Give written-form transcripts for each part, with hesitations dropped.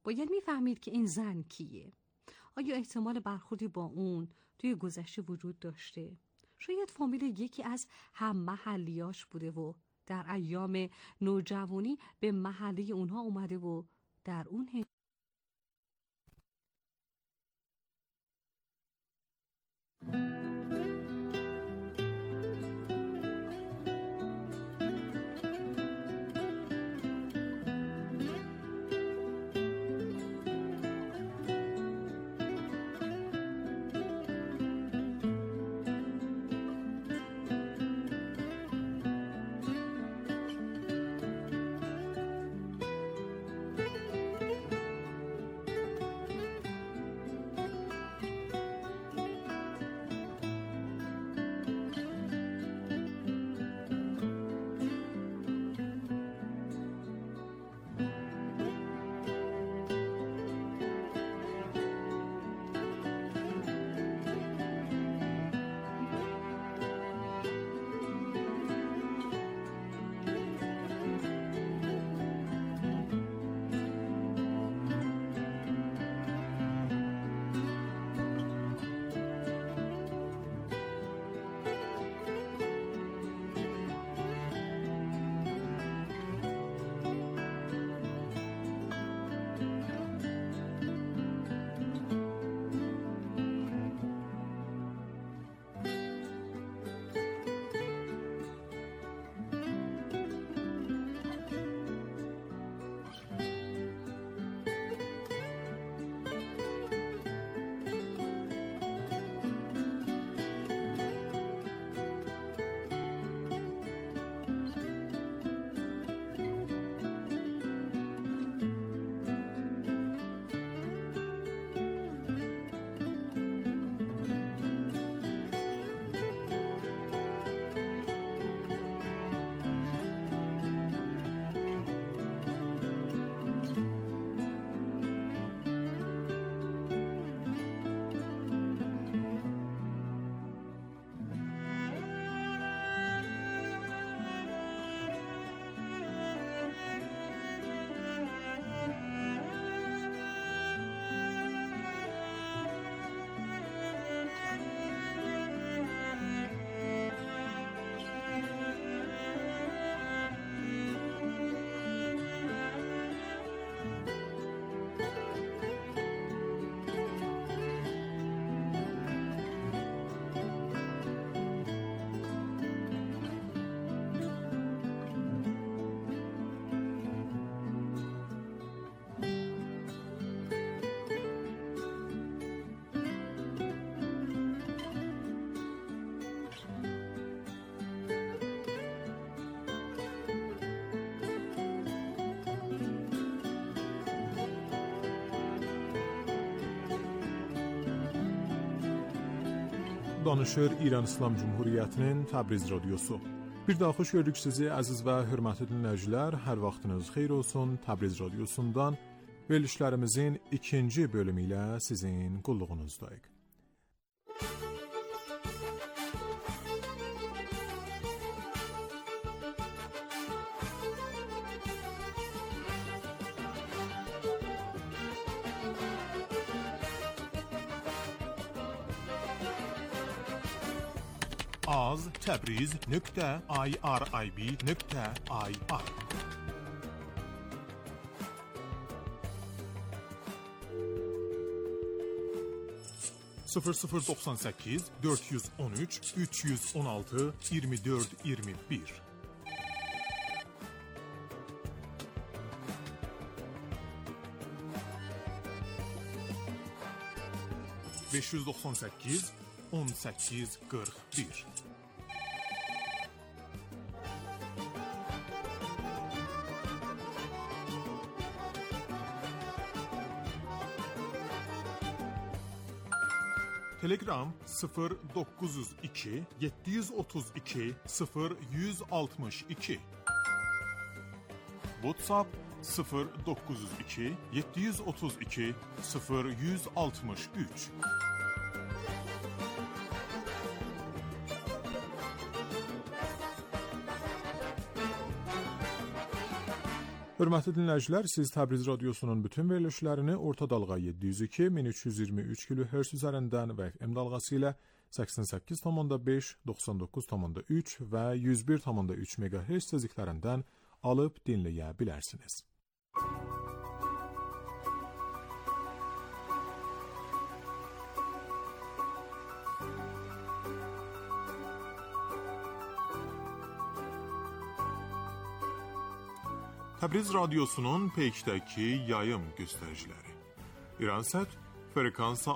باید میفهمید که این زن کیه. آیا احتمال برخوردی با اون توی گذشته وجود داشته؟ شاید فامیل یکی از هم محلیاش بوده و در ایام نوجوانی به محله اونها اومده و در اون Danışır İran İslam Cumhuriyyətinin Təbriz radiosu. Bir daha xoş gördük sizi əziz və hörmətli dinləyicilər. Hər vaxtınız xeyir olsun. Təbriz radiosundan verilişlərimizin ikinci bölümü ilə sizin qulluğunuzdayıq. az.tabriz.irib.ir 0098 413 316 24 21 598 18 41 Telegram 0902 732 0162 WhatsApp 0902 732 0163 Hörmətli dinləyicilər, siz Təbriz Radiosunun bütün verilişlərini orta dalğa 702-1323 kHz üzərindən və FM dalğası ilə 88,5, 99,3 və 101,3 MHz tezliklərindən alıb dinləyə bilərsiniz. Təbriz Radiosunun peykdəki yayım göstəriciləri. İransat frekansa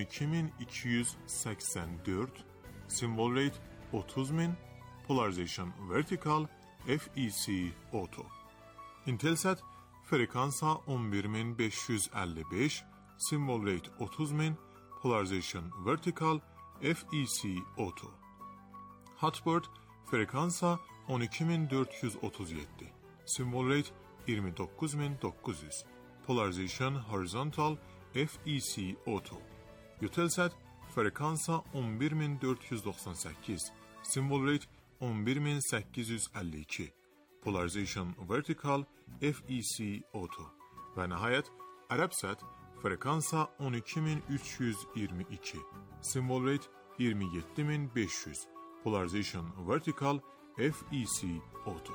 12284, symbol rate 30000, polarization vertical, FEC auto. Intelsat frekansa 11555, symbol rate 30000, polarization vertical, FEC auto. Hotbird frekansa 12437. Symbol rate 29900, polarization horizontal, FEC auto. Eutelsat frekansa 11498, symbol rate 11852, polarization vertical, FEC auto. Və nəhayət Arabsat frekansa 12322, symbol rate 27500, polarization vertical, FEC auto.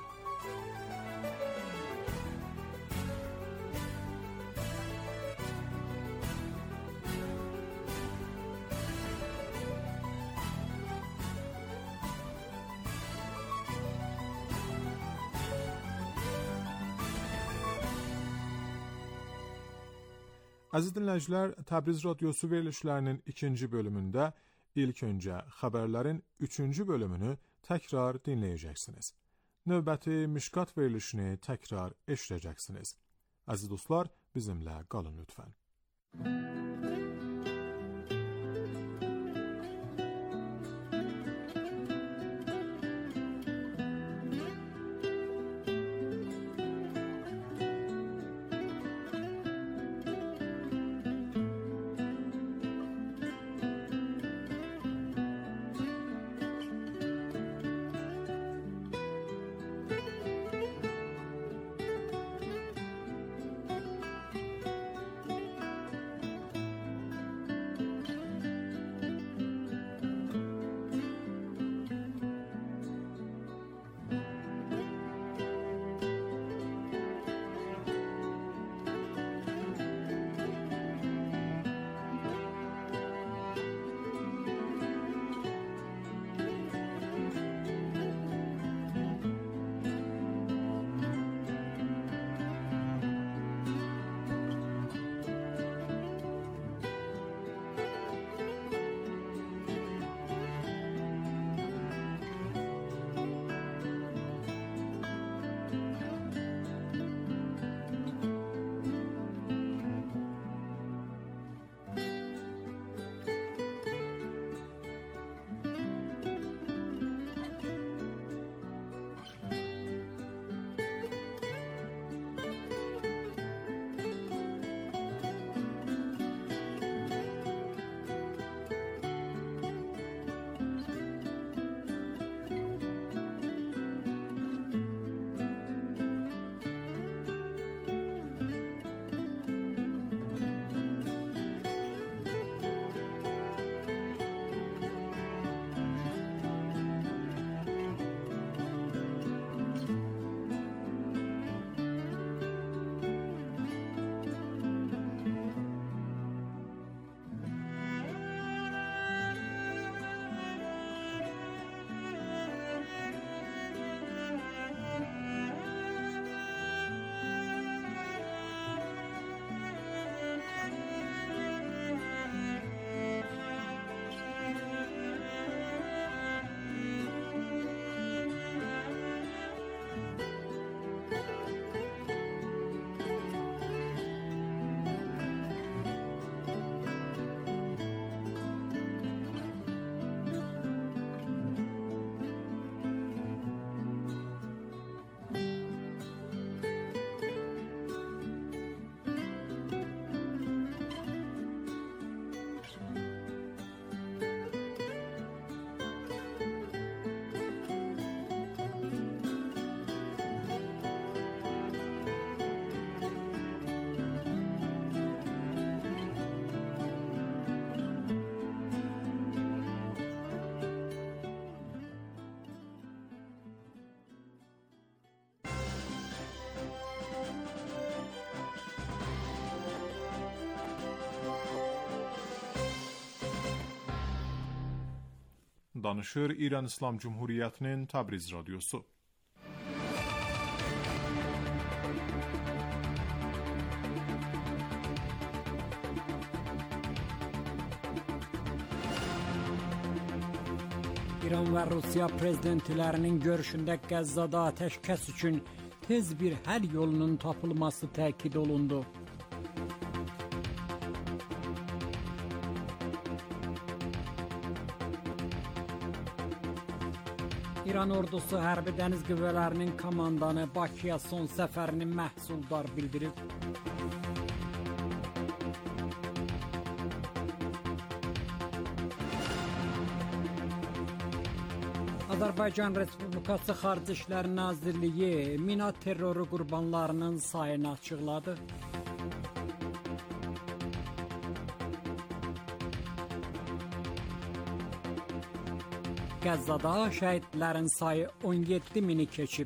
Əziz dinləyicilər, Təbriz Radiosu verilişlərinin ikinci bölümündə ilk öncə xəbərlərin üçüncü bölümünü təkrar dinləyəcəksiniz. Növbəti Mişqat verilişini təkrar eşidəcəksiniz. Əziz dostlar, bizimlə qalın lütfən. danışır İran İslam Cumhuriyeti'nin Təbriz Radyosu. İran və Rusiya prezidentlərinin görüşündə Qəzzada atəşkəs üçün tez bir həll yolunun tapılması təkid olundu. İran ordusu hərbi dəniz qüvvələrinin komandanı Bakıya son səfərini məhsuldar bildirib. Azərbaycan Respublikası Xarici İşlər Nazirliyi mina terroru qurbanlarının sayını açıqladı. Qəzzada şəhidlərin sayı 17 mini keçib.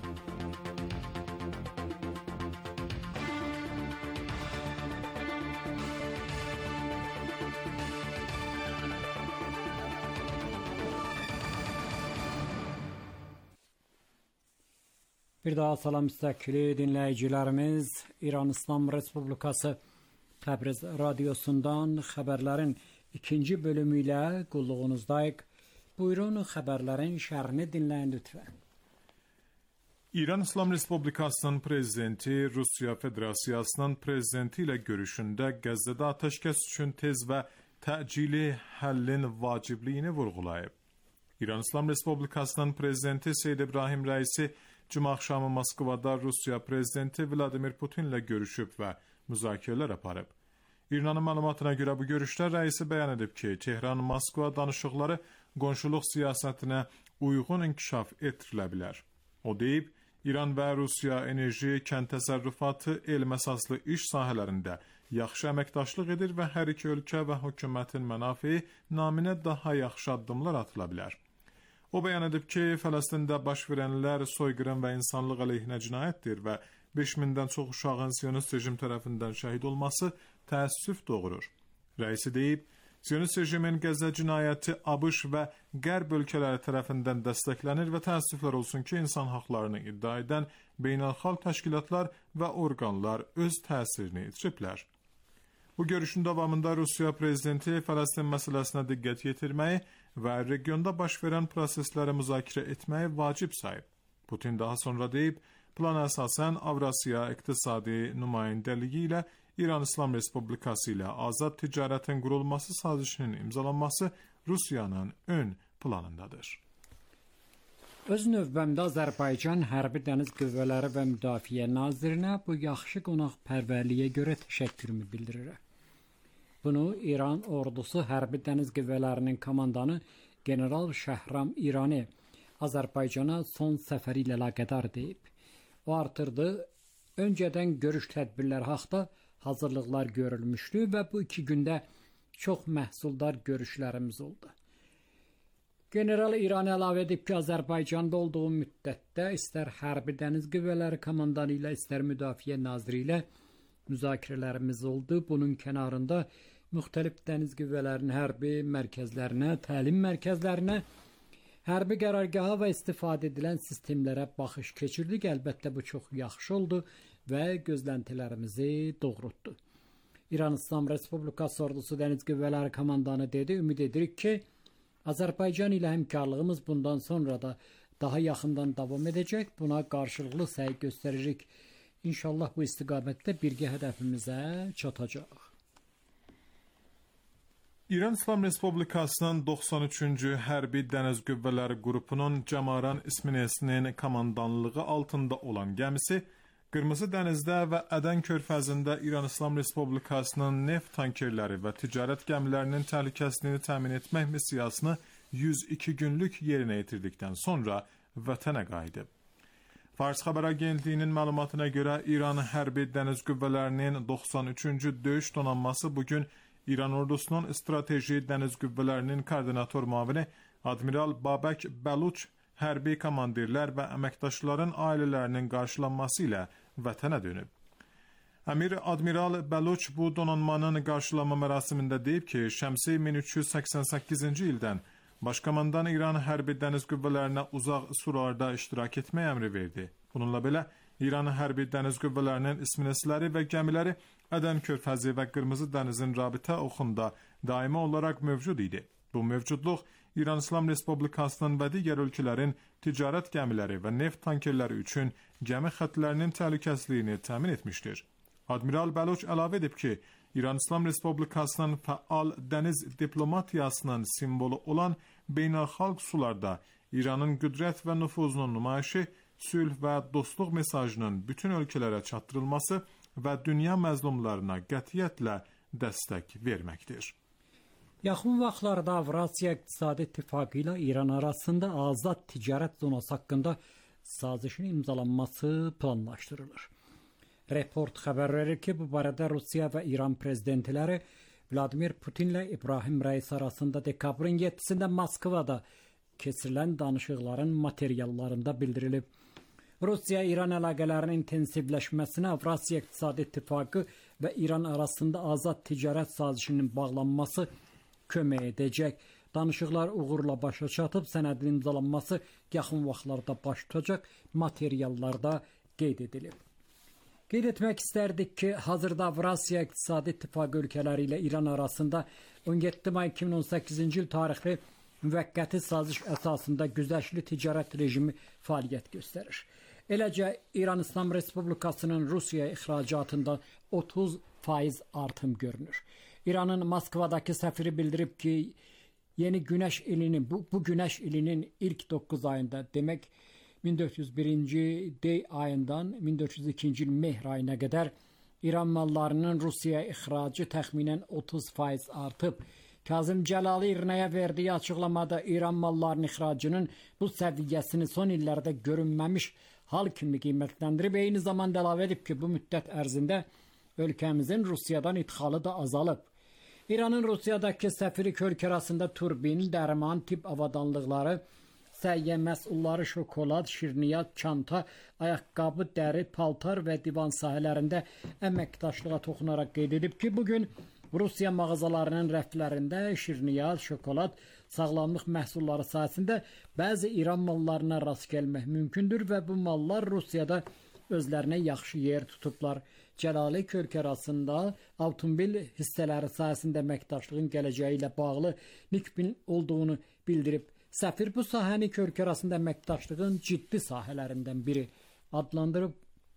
Bir daha salam müstəqili dinləyicilərimiz, İran İslam Respublikası Təbriz Radyosundan xəbərlərin ikinci bölümü ilə qulluğunuzdayıq. Buyurun xəbərlərin şərhini dinləyin lütfən. İran İslam Respublikasının prezidenti Rusiya Federasiyasının prezidenti ilə görüşündə Qəzzada atəşkəs üçün tez və təcili həllin vacibliyini vurğulayıb. İran İslam Respublikasının prezidenti Seyyid İbrahim Rəisi Cuma axşamı Moskvada Rusiya prezidenti Vladimir Putin ilə görüşüb və müzakirələr aparıb. İranın məlumatına görə bu görüşdə rəisi bəyan edib ki, Tehran-Moskva danışıqları qonşuluq siyasətinə uyğun inkişaf etdirilə bilər. O deyib, İran və Rusiya enerji, kənd təsərrüfatı, elm əsaslı iş sahələrində yaxşı əməkdaşlıq edir və hər iki ölkə və hökumətin mənafeyi naminə daha yaxşı addımlar atıla bilər. O bəyan edib ki, Fələstində baş verənlər soyqırım və insanlıq əleyhinə cinayətdir və 5000-dən çox uşağın Siyonist rejim tərəfindən şəhid olması təəssüf doğurur. Rəisi deyib, Siyonist rejimin Qəzza cinayəti ABŞ və Qərb ölkələri tərəfindən dəstəklənir və təəssüflər olsun ki, insan haqlarını iddia edən beynəlxalq təşkilatlar və orqanlar öz təsirini itiriblər. Bu görüşün davamında Rusiya prezidenti Fələstin məsələsinə diqqət yetirməyi və regionda baş verən prosesləri müzakirə etməyi vacib sayıb. Putin daha sonra deyib, plana əsasən Avrasiya İqtisadi Nümayəndəliyi ilə İran İslam Respublikası ilə azad ticarətin qurulması sazişinin imzalanması Rusiyanın ön planındadır. Öz növbəmdə Azərbaycan Hərbi Dəniz Qüvvələri və Müdafiə Nazirinə bu yaxşı qonaqpərvərliyə görə təşəkkürümü bildirirəm. Bunu İran ordusu Hərbi Dəniz Qüvvələrinin komandanı General Şəhram İrani Azərbaycana son səfəri ilə əlaqədar deyib. O artırdı, öncədən görüş tədbirləri haqda hazırlıqlar görülmüşdü və bu 2 gündə çox məhsuldar görüşlərimiz oldu. General İrani əlavə edib ki, Azərbaycanda olduğu müddətdə istər Hərbi Dəniz Qüvvələri komandanı ilə, istər Müdafiə Naziri ilə müzakirələrimiz oldu. Bunun kənarında müxtəlif dəniz qüvvələrinin hərbi mərkəzlərinə, təlim mərkəzlərinə, hərbi qərargaha və istifadə edilən sistemlərə baxış keçirdik. Əlbəttə bu çox yaxşı oldu və gözləntilərimizi doğrultdu. İran İslam Respublikası Ordusu Dəniz Qüvvələri komandanı dedi, ümid edirik ki, Azərbaycan ilə həmkarlığımız bundan sonra da daha yaxından davam edəcək. Buna qarşılıqlı səy göstərəcək. İnşallah bu istiqamətdə birgə hədəfimizə çatacaq. İran İslam Respublikasının 93-cü Hərbi Dəniz Qüvvələri qrupunun Camaran İsminesinin komandanlığı altında olan gəmisi Qırmızı dənizdə və Ədən körfəzində İran İslam Respublikasının neft tankerləri və ticarət gəmilərinin təhlükəsizliyini təmin etmək missiyasını 102 günlük yerinə yetirdikdən sonra vətənə qayıdıb. Fars Xəbər Agentliyinin məlumatına görə İran Hərbi Dəniz Qüvvələrinin 93-cü döyüş donanması bugün İran ordusunun strateji dəniz qüvvələrinin koordinator müavini Admiral Babək Bəluç hərbi komandirlər və əməkdaşların ailələrinin qarşılanması ilə vətənə dönüb. Əmir Admiral Bəluç bu donanmanın qarşılanma mərasimində deyib ki, şəmsi 1388-ci ildən Başkomandan İran hərbi dəniz qüvvələrinə uzaq sularda iştirak etmək əmri verdi. Bununla belə, İran hərbi dəniz qüvvələrinin isminəsləri və gəmiləri Ədən körfəzi və Qırmızı dənizin rabitə oxunda daimi olaraq mövcud idi. Bu mövcudluq İran İslam Respublikasının və digər ölkələrin ticarət gəmiləri və neft tankerləri üçün gəmi xəttlərinin təhlükəsizliyini təmin etmişdir. Admiral Bəloç əlavə edib ki, İran İslam Respublikasının fəal dəniz diplomatiyasının simvolu olan beynəlxalq sularda İranın qüdrət və nüfuzunun nümayişi, sülh və dostluq mesajının bütün ölkələrə çatdırılması və dünya məzlumlarına qətiyyətlə dəstək verməkdir. Yaxın vaxtlarda Avrasiya İqtisadi İttifaqı ilə İran arasında azad ticarət zonası haqqında sazişin imzalanması planlaşdırılır. Report xəbər verir ki, bu barədə Rusiya və İran prezidentləri Vladimir Putinlə İbrahim Rəis arasında dekabrın 7-sində Moskvada keçirilən danışıqların materiallarında bildirilib. Rusiya-İran əlaqələrinin intensivləşməsinə Avrasiya İqtisadi İttifaqı və İran arasında azad ticarət sazişinin bağlanması kömək edəcək. Danışıqlar uğurla başa çatıb, sənədin imzalanması yaxın vaxtlarda baş tutacaq, materiallarda qeyd edilib. Qeyd etmək istərdik ki, hazırda Avrasiya İqtisadi İttifaqı ölkələri ilə İran arasında 17 may 2018-ci il tarixli müvəqqəti saziş əsasında güzəştli ticarət rejimi fəaliyyət göstərir. Eləcə, İran İslam Respublikasının Rusiya ixracatında 30% artım görünür. İranın Moskvadakı səfiri bildirib ki, yeni günəş ilinin, bu günəş ilinin ilk 9 ayında, demək 1401-ci dey ayından 1402-ci il mehr ayına qədər İran mallarının Rusiya ixracı təxminən 30% artıb. Kazım Cəlali İRNA-ya verdiyi açıqlamada İran mallarının ixracının bu səviyyəsini son illərdə görünməmiş hal kimi qiymətləndirib. Eyni zamanda əlavə edib ki, bu müddət ərzində ölkəmizin Rusiyadan idxalı da azalıb. İranın Rusiyadakı səfiri ölkə arasında turbin, dərman, tip avadanlıqları, səhiyyə məhsulları, şokolad, şirniyyat, çanta, ayaqqabı, dəri, paltar və divan sahələrində əməkdaşlığa toxunaraq qeyd edib ki, bugün Rusiya mağazalarının rəflərində şirniyyat, şokolad, sağlamlıq məhsulları sahəsində bəzi İran mallarına rast gəlmək mümkündür və bu mallar Rusiyada özlərinə yaxşı yer tutublar. Cəlali ölkə arasında avtomobil hissələri sahəsində əməkdaşlığın gələcəyi ilə bağlı nikbin olduğunu bildirib. Səfir bu sahəni ölkə arasında əməkdaşlığın ciddi sahələrindən biri adlandırıb.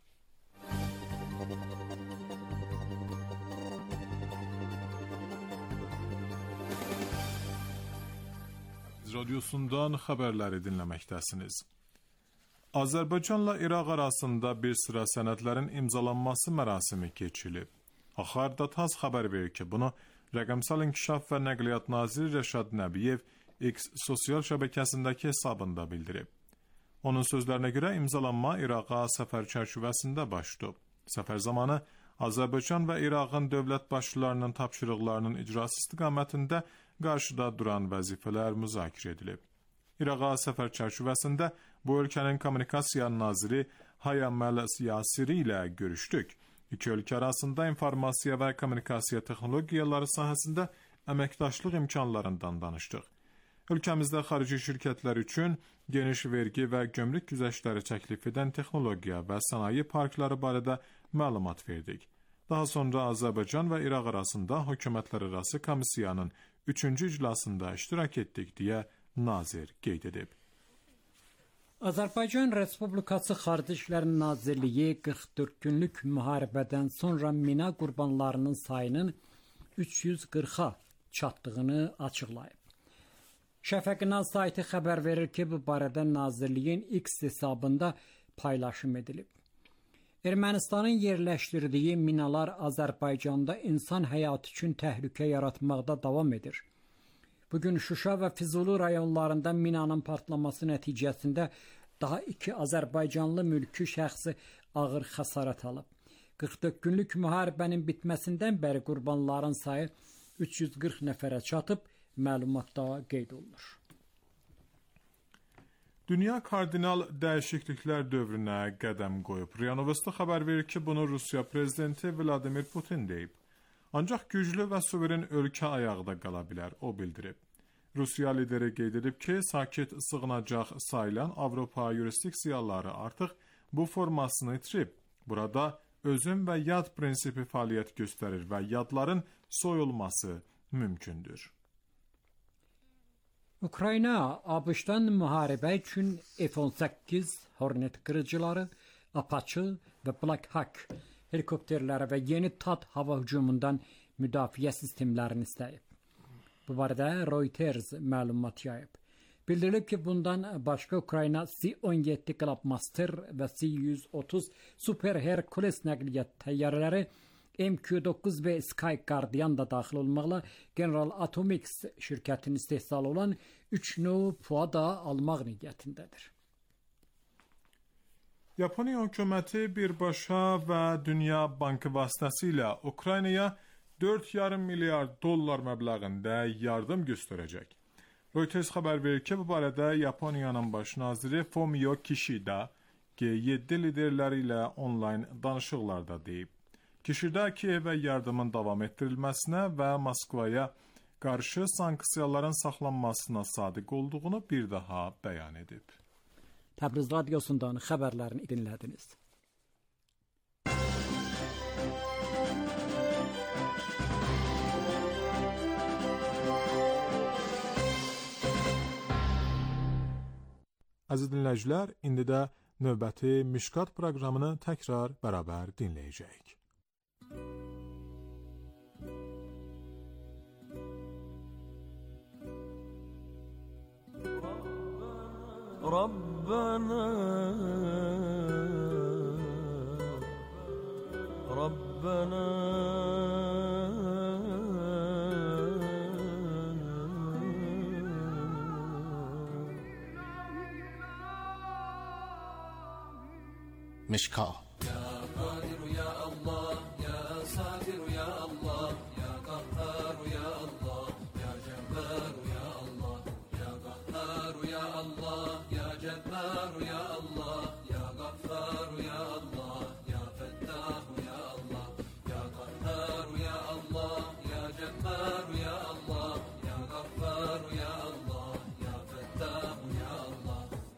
Radyosundan xəbərləri dinləməkdəsiniz. Azərbaycanla İraq arasında bir sıra sənədlərin imzalanması mərasimi keçirilib. Axarda TASS xəbər verir ki, bunu Rəqəmsal İnkişaf və Nəqliyyat Naziri Rəşad Nəbiyev X sosial şəbəkəsindəki hesabında bildirib. Onun sözlərinə görə imzalanma İraqa səfər çərçivəsində baş tutub. Səfər zamanı Azərbaycan və İraqın dövlət başçılarının tapşırıqlarının icrası istiqamətində qarşıda duran vəzifələr müzakirə edilib. İraqa səfər çərçivəsində bu ölkənin kommunikasiya naziri Hayam Yasiri ilə görüşdük. İki ölkə arasında informasiya və kommunikasiya texnologiyaları sahəsində əməkdaşlıq imkanlarından danışdıq. Ölkəmizdə xarici şirkətlər üçün geniş vergi və gömrük güzəştləri təklif edən texnologiya və sənaye parkları barədə məlumat verdik. Daha sonra Azərbaycan və İraq arasında hökumətlərarası komissiyanın 3-cü iclasında iştirak etdik deyə nazir qeyd edib. Azərbaycan Respublikası Xarici İşlər Nazirliyi 44 günlük müharibədən sonra mina qurbanlarının sayının 340-a çatdığını açıqlayıb. Şəfəq-Naz sayti xəbər verir ki, bu barədə Nazirliyin X hesabında paylaşım edilib. Ermənistanın yerləşdirdiyi minalar Azərbaycanda insan həyatı üçün təhlükə yaratmaqda davam edir. Bugün Şuşa və Füzuli rayonlarında minanın partlaması nəticəsində daha 2 Azərbaycanlı mülki şəxsi ağır xəsarət alıb. 44 günlük müharibənin bitməsindən bəri qurbanların sayı 340 nəfərə çatıb, məlumatda qeyd olunur. Dünya kardinal dəyişikliklər dövrünə qədəm qoyub. RIA Novosti xəbər verir ki, bunu Rusiya prezidenti Vladimir Putin deyib. Ancaq güclü və suveren ölkə ayaqda qala bilər, o bildirib. Rusiya lideri qeyd edib ki, sakit sığınacaq sayılan Avropa yurisdiksiyaları artıq bu formasını itirib. Burada özün və yad prinsipi fəaliyyət göstərir və yadların soyulması mümkündür. Ukrayna ABŞ-dan müharibə üçün F-18 Hornet qırıcıları, Apache və Black Hawk helikopterləri və yeni THAAD hava hücumundan müdafiə sistemlərini istəyib. Bu barədə Reuters məlumat yayıb. Bildirilib ki, bundan başqa Ukrayna C-17 Globemaster və C-130 Super Hercules nəqliyyat təyyarələri, MQ-9 və Sky Guardian da daxil olmaqla General Atomics şirkətinin istehsalı olan 3 növ PUA da almaq niyyətindədir. Yaponiya hökuməti birbaşa və Dünya Bankı vasitəsilə Ukraynaya $4,5 milyard məbləğində yardım göstərəcək. Reuters xəbər verir ki, bu barədə Yaponiyanın baş naziri Fumio Kishida G7 liderləri ilə onlayn danışıqlarda deyib. Kishida Kiyevə yardımın davam etdirilməsinə və Moskvaya qarşı sanksiyaların saxlanmasına sadiq olduğunu bir daha bəyan edib. Təbriz radiosundan xəbərlərini dinlədiniz. Əziz dinləyicilər, indi də növbəti Mişkat proqramını təkrar bərabər dinləyəcəyik. Rabbana Rabbana مشکا Ya Qadir ya Allah ya Satir ya Allah ya Qahhar ya Allah ya Jabbar ya Allah ya Qahhar ya Allah ya Jabbar ya Allah ya Ghaffar ya Allah ya Fattah ya Allah ya Qahhar ya Allah ya Jabbar ya Allah ya Ghaffar ya Allah ya Fattah ya Allah.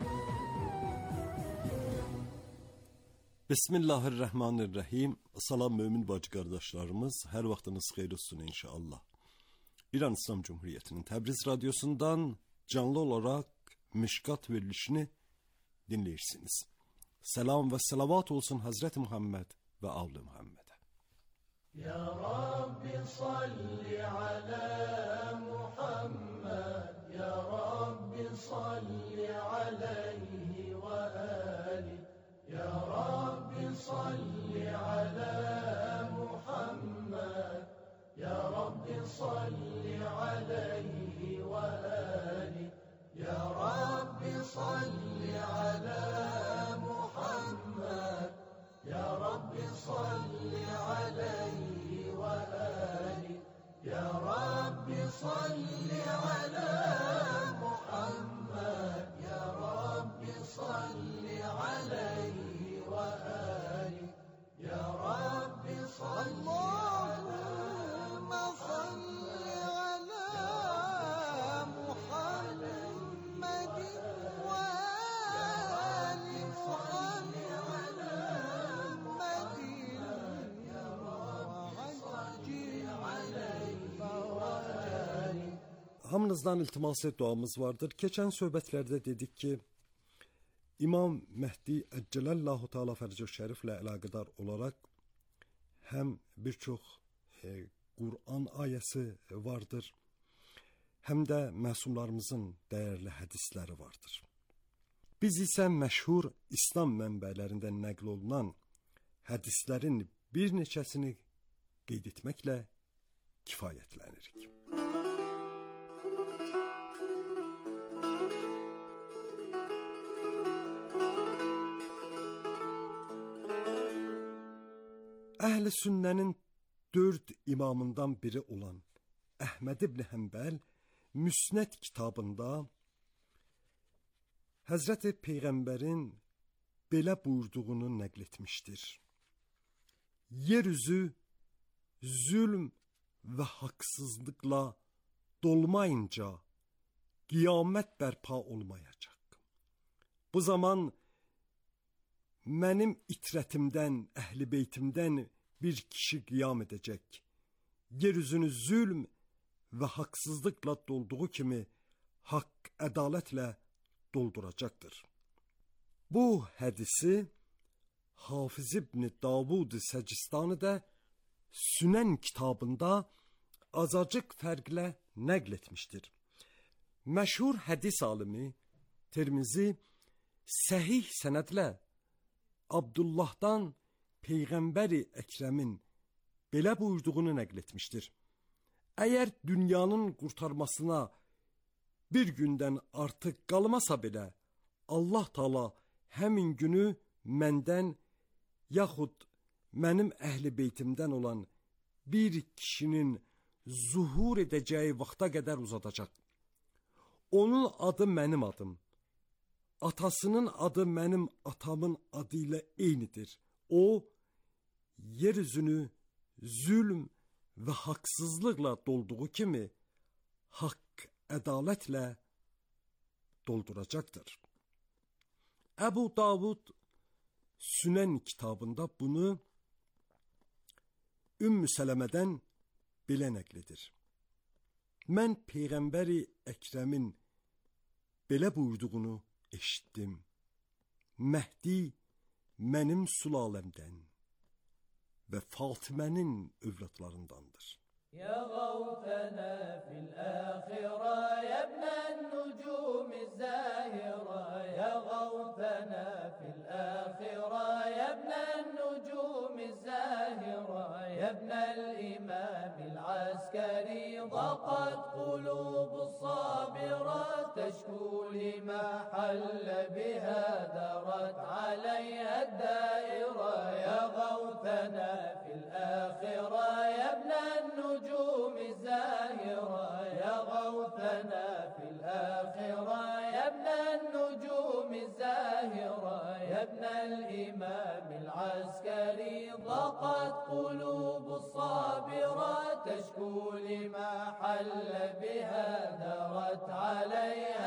Bismillahirrahmanirrahim. Salam mömin bacı qardaşlarımız, hər vaxtınız xeyir olsun inşallah. İran İslam Cumhuriyyətinin Təbriz radiosundan canlı olaraq Mişkat verilişini dinləyirsiniz. Selam və salavat olsun Hazreti Muhammed və Avli Muhammed'e. Ya Rabbi salli ala Muhammed, Ya Rabbi salli aleyhi ve ali. Ya Rabbi salli ala Muhammed, Ya Rabbi salli aleyhi ve ali. Ya Rabbi salli ala Muhammed, Ya Rabbi salli aleyhi ve ali. Ya Rabbi salli ala Muhammed, Ya Rabbi salli aleyhi ve ali. Ya Rabbi salli Allahümme salli ala Muhammedin ve ali Muhammedin ya Rabbi salli aleyhi ve ali. Hamınızdan iltiması duamız vardır. Keçən söhbətlərdə dedik ki, İmam Mehdi Əccələllahu Teala Fərcə Şəriflə əlaqədar olaraq həm bir çox Qur'an ayəsi vardır, həm də məsumlarımızın dəyərli hədisləri vardır. Biz isə məşhur İslam mənbələrində nəql olunan hədislərin bir neçəsini qeyd etməklə kifayətlənirik. Əhl-i Sünnənin 4 imamından biri olan Əhməd ibn Həmbəl Müsnəd kitabında Həzrəti Peyğəmbərin belə buyurduğunu nəql etmişdir. Yeryüzü zülm və haqsızlıqla dolmayınca qiyamət bərpa olmayacaq. Bu zaman mənim itrətimdən, əhl-i beytimdən bir kişi qiyam edəcək. Yeryüzünü zülm və haqsızlıqla dolduğu kimi haqq, ədalətlə dolduracaqdır. Bu hədisi Hafiz İbn Davud Səcistani də Sünən kitabında azacıq fərqlə nəql etmişdir. Məşhur hədis alimi Tirmizi səhih sənədlə Abdullahdan Peyğəmbəri Əkrəmin belə buyurduğunu nəql etmişdir. Əgər dünyanın qurtarmasına bir gündən artıq qalmasa belə, Allah Taala həmin günü məndən yaxud mənim əhl-i beytimdən olan bir kişinin zuhur edəcəyi vaxta qədər uzadacaq. Onun adı mənim adım, atasının adı mənim atamın adı ilə eynidir. O, yeryüzünü zülm və haqsızlıqla dolduğu kimi haqq, ədalətlə dolduracaqdır. Əbu Davud Sünən kitabında bunu Ümmü Sələmədən belə nəql edir. Mən Peyğəmbəri Əkrəmin belə buyurduğunu eşitdim. Məhdi mənim sülaləmdən və Fatimənin övladlarındandır. Ya gavtana fil ahira ya ibn nucum zahira ya gavtana fil ahira ya ibn nucum zahira ya ibn al-imam al-askari ضاقت قلوب الصابرات تشكو لما حل بها دارت عليها الدائرة يا غوثنا في الآخرة يا ابن النجوم الزاهرة يا غوثنا في الآخرة يا ابن النجوم الزاهرة يا ابن الإمام العسكري ضاقت قلوب الصابرات تشكو لما حل بها دارت عليها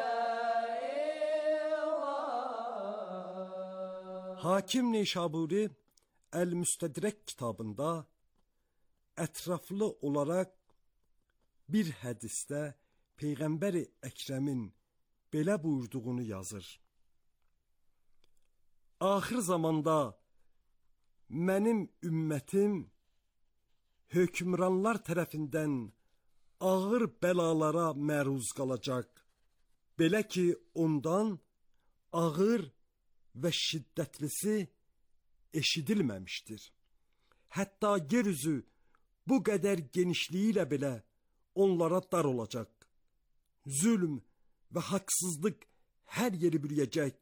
الدائرة. Hakim Neşaburi El-Müstedrek kitabında ətraflı olaraq bir hədisdə Peyğəmbəri Əkrəmin belə buyurduğunu yazır. Axır zamanda mənim ümmətim hökmranlar tərəfindən ağır bəlalara məruz qalacaq. Belə ki, ondan ağır və şiddətlisi eşidilməmişdir. Hətta yeryüzü bu qədər genişliyi ilə belə onlara dar olacaq. Zülm və haqsızlıq hər yeri bürüyəcək.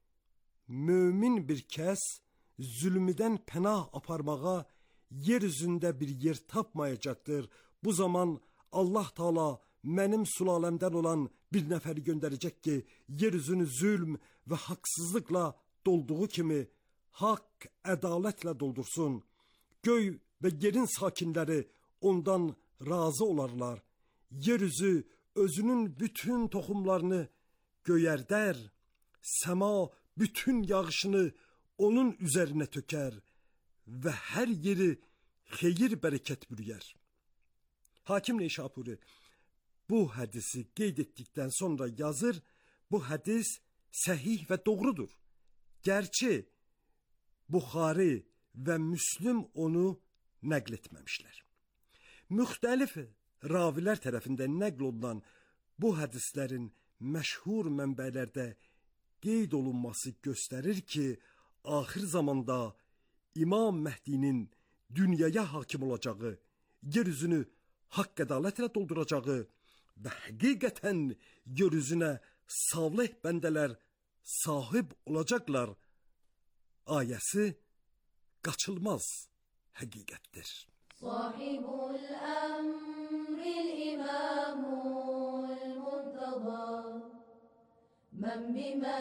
Mömin bir kəs zülmüdən pənah aparmağa yeryüzündə bir yer tapmayacaqdır. Bu zaman Allah Taala mənim sülaləmdən olan bir nəfəri göndərəcək ki, yeryüzünü zülm və haqsızlıqla dolduğu kimi haqq, ədalətlə doldursun. Göy və yerin sakinləri ondan razı olarlar. Yeryüzü özünün bütün toxumlarını göyərdər, səma bütün yağışını onun üzərinə tökər və hər yeri xeyir bərəkət bürüyər. Hakim Neşaburi bu hədisi qeyd etdikdən sonra yazır, bu hədis səhih və doğrudur. Gerçi Buxari və Müslim onu nəql etməmişlər. Müxtəlif ravilər tərəfindən nəql olunan bu hədislərin məşhur mənbələrdə qeyd olunması göstərir ki, axır zamanda İmam Məhdinin dünyaya hakim olacağı, yeryüzünü haqq ədalətlə dolduracağı və həqiqətən yeryüzünə salih bəndələr sahib olacaqlar ayəsi qaçılmaz həqiqətdir. Sahibul əmril imamul muntada men bimə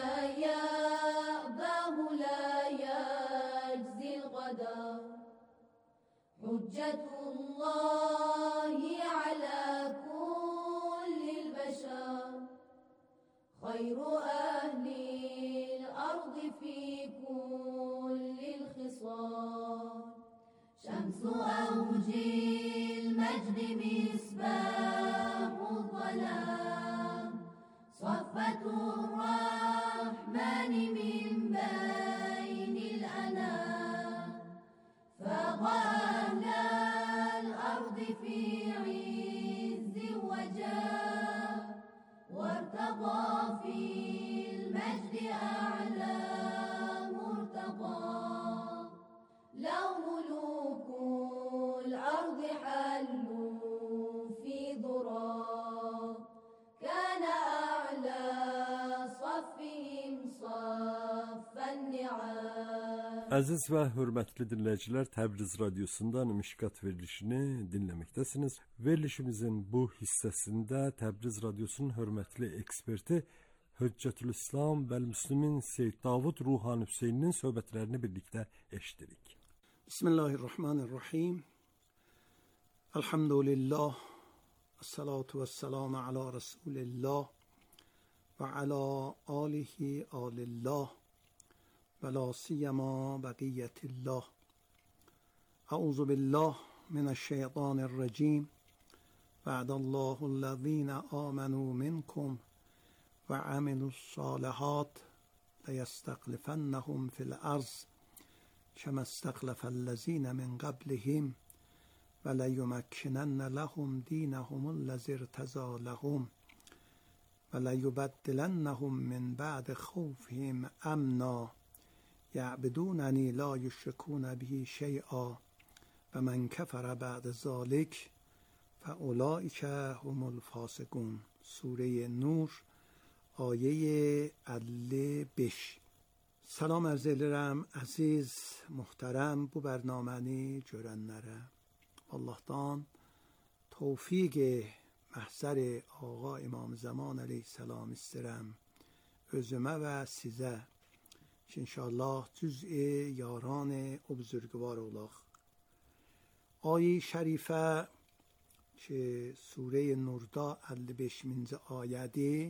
yəbəhu la yəczil qadar Hüccetullahi ala kullil bəşər خير أهل الأرض في كل الخصال شمس أوج المجد مصباح الظلام صفة الرحمن من بين الأنام فاق أهل الأرض في عز وجاه وارتقى في المجد أعلى مرتقى لو ملوك الأرض حلوا في ضراب كان أعلى صفهم صف النعام. Əziz və hörmətli dinləyicilər, Təbriz Radiosundan Mişkat verilişini dinləməkdəsiniz. Verilişimizin bu hissəsində Təbriz Radiosunun hörmətli eksperti Hüccətülislam Bəl-Müslimin Seyyid Davud Ruhani Hüseyninin söhbətlərini birlikdə eşidirik. Bismillahirrahmanirrahim. Elhamdülillah. Esselatu vesselamu ala Resulillah ve ala alihi alillah ve la siyama beqiyetillah. Euzu billah mineşşeytanirracim. Va'dallahu allazina amenu minkum ve amilus salihat leyestaklifennahum fil arz kema istaklafellezine min qablihim ve leyumakkinenne lahum dinahumullezî irtezâ lehum ve leyubeddilennehum min ba'di khawfihim amna ya'budûneni la yüşrikûne bihi şey'a ve men kefere ba'de zâlik fe ulaike humul fasikûn. Sure Nur آیه 55. Salam arz edirəm əziz, muhterəm bu bərnaməni görənlərə. Allahdan tövfiq məhzər Ağa İmam Zaman əleyhissalam istəyirəm özümə və sizə ki inşallah cüz'i yaran o buzurgvar olaq. Ayə şərifə ki Sure Nurda 55-ci ayədir.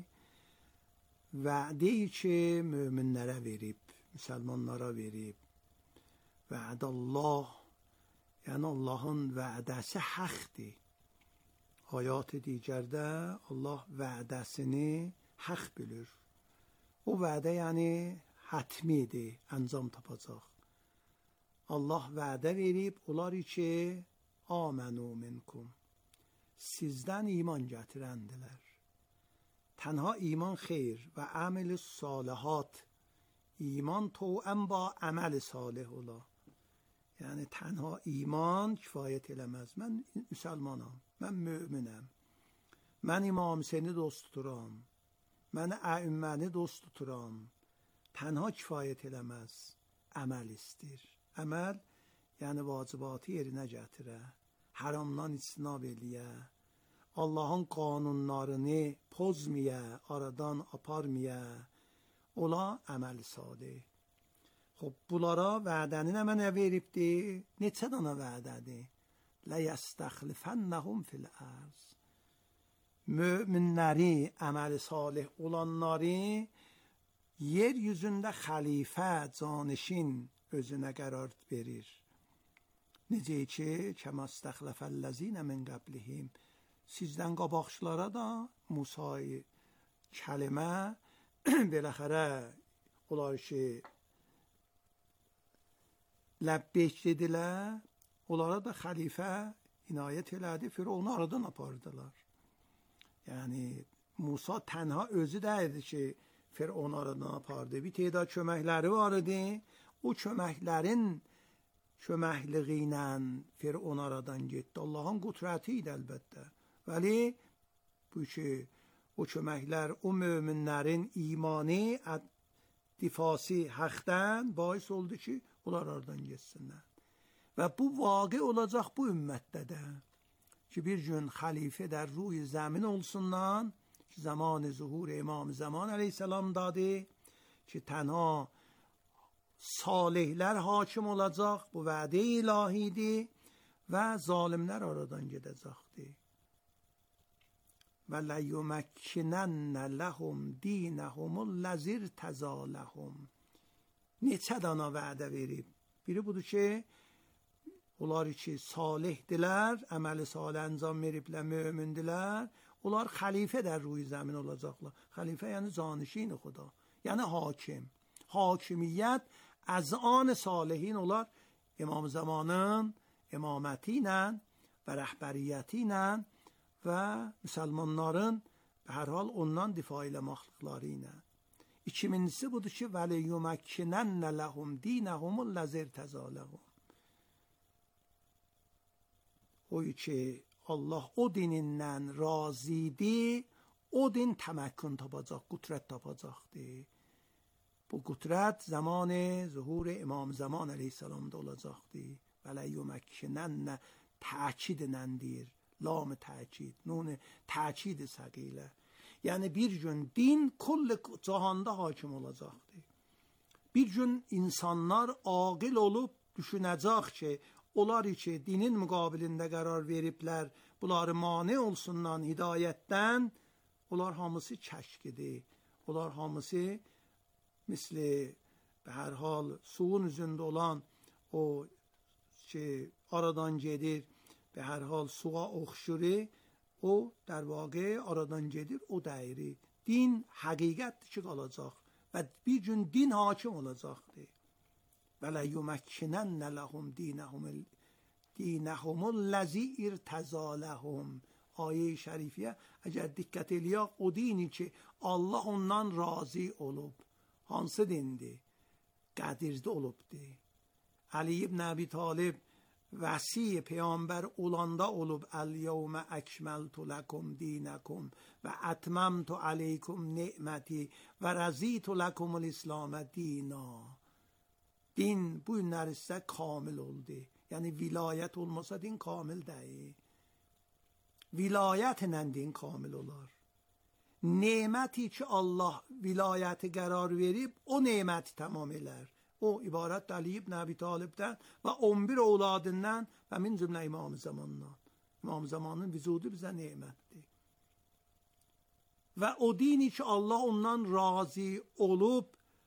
Vədi ki möminlərə verib, müsəlmanlara verib. Vədallah, yəni Allahın vədəsi haqdır. Ayat-ı digərdə Allah vədəsini haqq bilir. O vədə yəni hətmidir, əncam tapacaq. Allah vədə verib, onlar ki amenu minkum, sizdən iman gətirəndilər. تنها ایمان خیر و عمل صالحات ایمان توأم با عمل صالح ola. Yani تنها ایمان kifayət eləməz. Mən müsəlmanam, mən möminəm. Mən İmam Hüseyni dost tuturam. Mən əimməni dost tuturam. Tənha kifayət eləməz. Əməl istəyir. Əməl yəni vacibatı yerinə gətirə. Haramdan ictinab eləyə. Allah'ın qanunlarını pozmaya, aradan aparmaya, ola əməl salih. Xub, bunlara vədəni nə mənə veribdir? Neçə dana vədədir? Ləyəstəxlifənnəhum fil ərz. Möminləri, əməl salih olanları yeryüzündə xəlifə, canişin özünə qərar verir. Necə ki, kəməstəxləfəlləzinə min qəblihim. Sizdən qabaqçılara da Musa'yı kəlimə beləxərə onlar ki ləbbeyk dedilər, onlara da xəlifə inayət elədi, Firavunu aradan apardılar. Yəni Musa tənha özü deyildi ki Firavunu aradan apardı. Bir təda köməkləri var idi. O köməklərin köməkliyi ilə Firavun aradan getdi. Allahın qüdrəti idi əlbəttə. Vəli bu ki o köməklər o möminlərin imanı difası haqdan bais oldu ki onlar aradan getsinlər. Və bu vaqe olacaq bu ümmətdə də ki bir gün xəlifə در روی زمین olsunlar ki zaman zuhur İmam Zaman əleyhissalam dadı ki tənha salihlər hakim olacaq, bu vədə ilahidir və zalimlər aradan gedəcəkdir. وَلَيُمَكِّنَنَّ لَهُمْ دِينَهُمُ الَّذِي ارْتَضَىٰ لَهُم. Neçə dana vədə verib. Biri budur ki, onlar ki salihdirlər, əməli salih əncam veriblər, mömindirlər. Onlar xəlifə در روی زمین olacaqlar. Xəlifə yəni canişin خدا. یعنی حاکم. حاکمیت از آن صالحین onlar imam zamanın imamətiylə və rəhbəriyyətiylə və müsəlmanların به هر حال ondan difa eləməkləri ilə. İkincisi budur ki وَلَيُمَكِّنَنَّ لَهُمْ دِينَهُمُ الَّذِي ارْتَضَىٰ لَهُم. O ki Allah o dinindən razıdır, o din təməkkün tapacaq, qüdrət tapacaqdır. Bu qüdrət zamanı zuhur İmam Zaman əleyhissalamda olacaqdır. وَلَيُمَكِّنَنَّ təkidinəndir. Lam təkid, nun təkid səqilə. Yəni bir gün din kull cahanda hakim olacaqdır. Bir gün insanlar aqil olub düşünəcək ki, onlar ki dinin müqabilində qərar veriblər, bunları mane olsunlar hidayətdən, onlar hamısı kəşkidir. Onlar hamısı misli به هر حال suyun üzündə olan o ki aradan gedir, به هر حال suğa oxşuri, o در واقع aradan gedir, o dəyiri. Din həqiqətdir ki qalacaq və bir gün din hakim olacaqdır. وَلَيُمَكِّنَنَّ لَهُمْ دِينَهُمُ الَّذِي ارْتَضَىٰ لَهُم. Ayə-i şərifəyə əgər diqqət eləyək, o dini ki Allah ondan razı olub. Hansı dindir? Qədirdə olubdur. Ali ibn Əbi Talib vəsi peyğəmbər olanda olub. Əl-yevmə əkməltu ləkum dinəkum və ətməmtu aleykum ni'məti və rəzitu ləkumul İslamə dina. Din bu günlər isə kamil oldu. Yəni vilayət olmasa din kamil deyil. Vilayətlə din kamil olar. Neməti ki Allah vilayəti qərar verib, o neməti tamam elər. O ibarət Ali ibn Əbi Talibdən və 11 oğladından və min cümlə İmam Zamandan. İmam Zamanın vücudu bizə nemətdir. Və o dini ki Allah ondan razı olub,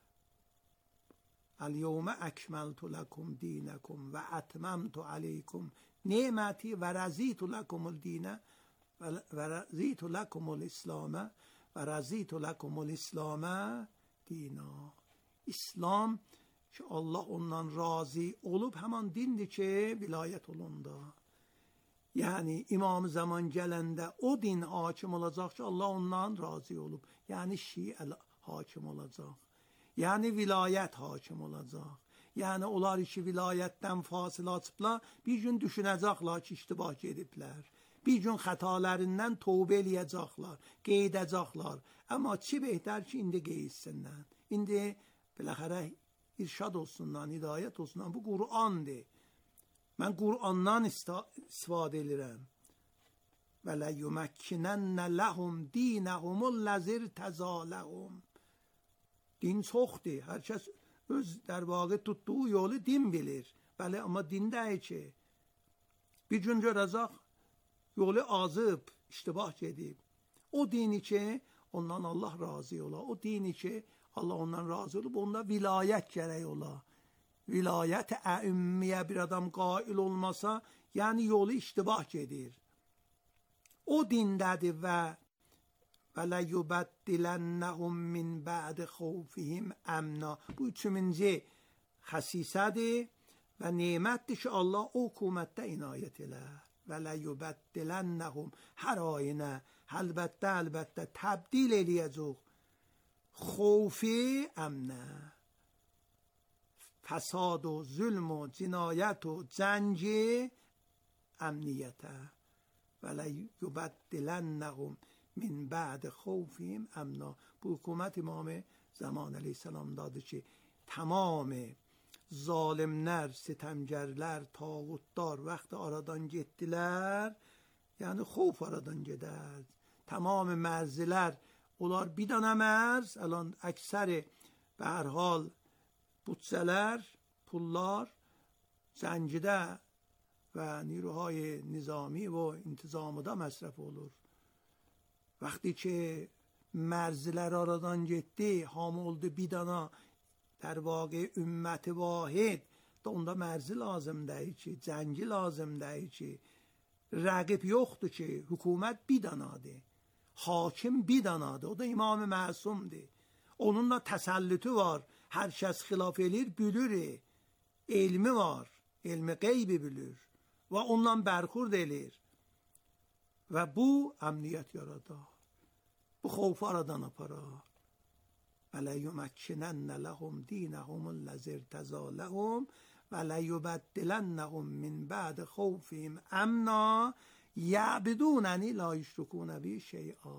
Əl-yevmə əkməltu ləkum dinəkum və ətməmtu aleykum neməti və rəzitu ləkumul dinə və rəzitu ləkumul İslamə və rəzitu ləkumul İslamə dina. İslam ki Allah ondan razı olub, həman dindir ki vilayət olunda. Yəni İmam Zaman gələndə o din hakim olacaq ki Allah ondan razı olub. Yəni Şiə hakim olacaq. Yəni vilayət hakim olacaq. Yəni onlar ki vilayətdən fasilə açıblar, bir gün düşünəcəklər ki iştibah gediblər. Bir gün xətalərindən tövbə eləyəcəklər, qeydəcəklər. Amma çi behter ki indi qeydsinlər. İndi biləxərə irşad olsunlar, hidayət olsunlar. Bu Qur'andır. Mən Qur'andan istifadə edirəm. Və ləyuməkkinənnə ləhum dinəhumullezir təzaləhum. Din çoxdur. Hər kəs öz در واقع tutduğu yolu din bilir. Bəli, amma din deyil ki. Bir gün görəcək yolu azıb, iştibah gedib. O dini ki ondan Allah razı ola. O dini ki Allah ondan razı olub, onda vilayət gərək ola. Vilayət-i əümmiyə bir adam qail olmasa, yəni yolu iştibah gedir. O dindədir və وَلَيُبَدِّلَنَّهُمْ مِنْ بَعْدِ خَوْفِهِمْ əmna. Bu üçüncü xəsisədir və nemətdir ki Allah o hökumətdə inayət elər. وَلَيُبَدِّلَنَّهُمْ hər ayinə əlbəttə təbdil eləyəcək. خوفی امنه، فساد و ظلم و جنایت و جنگ امنیته. وَلَيُبَدِّلَنَّهُمْ من بعد خوفیم امنا. Bu hükümet İmam Zaman Aleyhisselam dadı ki tamam zalimler, sitemgerler, tağutlar vakti aradan gittiler. Yani خوف aradan gider. Tamam merziler onlar bir dana merz. Alan ekseri به هر حال بودسələr, pullar zəncidə və نیروهای نظامی و انتظامda məsrəf olur. وقتی که مرزler aradan getdi, hamı oldu bir dana در واقع ümmət vahid da onda mərzi lazım deyil ki, cəngi lazım deyil ki, rəqib yoxdur ki, hükümət bir danadır, hakim bir danadır, o da İmam-ı Məsumdur. Onunla təsəllütü var, hər kəs xilaf elir, bilir, elmi var, elmi qeybi bilir və onunla bərxurd elir və bu əmniyyət yaradar, bu xofu aradan aparar. وَلَيُمَكِّنَنَّ لَهُمْ دِينَهُمُ الَّذِي ارْتَضَىٰ لَهُمْ وَلَيُبَدِّلَنَّهُم مِّن بَعْدِ خَوْفِهِمْ أَمْنًا يَعْبُدُونَنِي لَا يُشْرِكُونَ بِي شَيْئًا.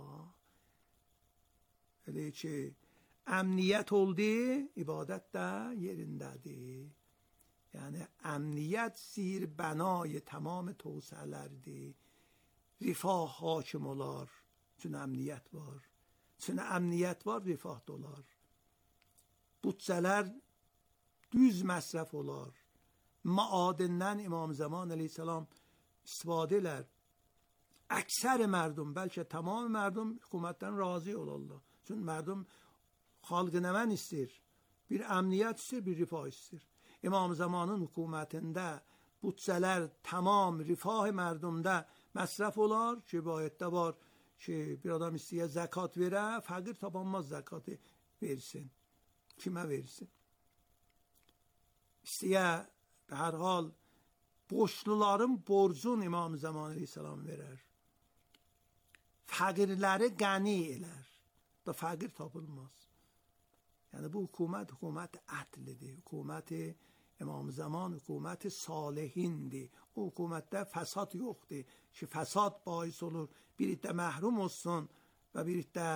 Elə ki, əmniyyət oldu, ibadət də yerindədir. Yəni, əmniyyət zirbanay tamam توسعələrdir. Rifah hakim olar, çünki əmniyyət var. Çünki əmniyyət var, rifah da olar. Bütçələr düz məsrəf olar. Maadindən İmam Zaman əleyhissalam istifadə elər. Əksər mərdum, bəlkə tamam mərdum hökumətdən razı olarlar. Çünki mərdum xalq nəvən istəyir? Bir əmniyyət istəyir, bir rifah istəyir. İmam Zamanın hökumətində bütçələr tamam rifah mərdumda məsrəf olar ki, bayətdə var ki, bir adam istəyir zəkat verə, fəqir tapanmaz zəkatı versin. Kimə versin? İstəyir, hər hal, borçluların borcun İmam Zaman əleyhissalam verər. Fəqirləri qəni elər. Da fəqir tapılmaz. Yəni, bu hökumət ədlidir. Hökumət İmam Zaman hökumət salihindir. O hökumətdə fəsad yoxdur ki, fəsad bais olur, bir iddə məhrum olsun və bir iddə